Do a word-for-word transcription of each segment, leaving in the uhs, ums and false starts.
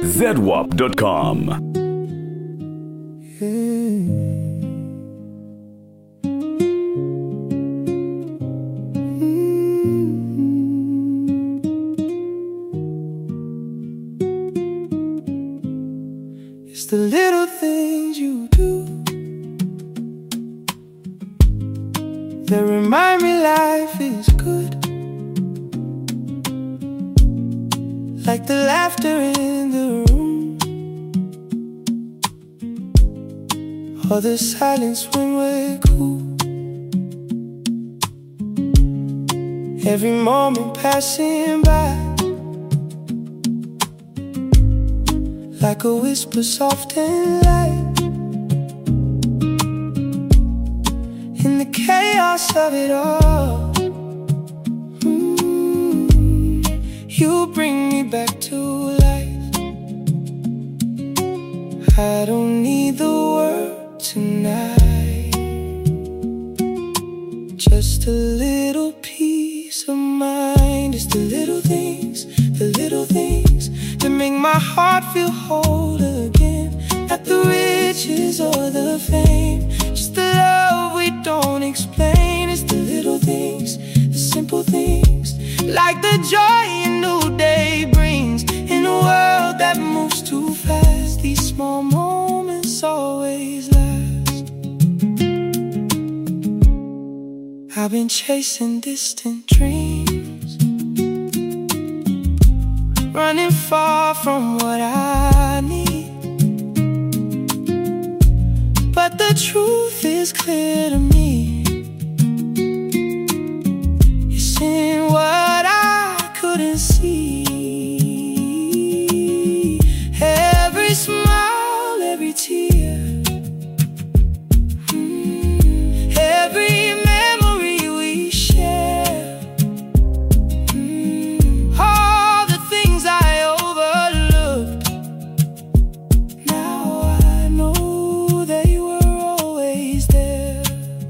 zedwap dot com. It's the little things you do that remind me life is good, like the laughter in the room, or the silence when we're cool. Every moment passing by, like a whisper soft and light, in the chaos of it all. mm, You bring me back to life. I don't need the world tonight, just a little peace of mind. It's the little things, the little things that make my heart feel whole again. Not the riches or the fame, just the love we don't explain. It's the little things, the simple things, like the joy a new day brings. In a world that moves too fast, these small moments always last. I've been chasing distant dreams, running far from what I need, but the truth is clear to me. It's in what I couldn't see. Every smile, every tear, mm, every memory we share, mm, all the things I overlooked. Now I know they were always there.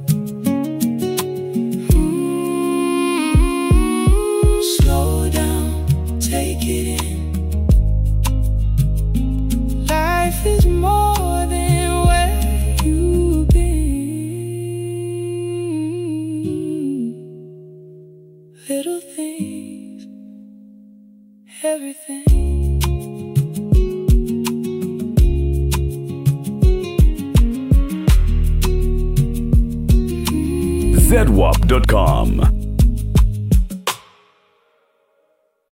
mm, Slow down, take it in. Life is more than where you've been. Little things, everything. zedwap dot com.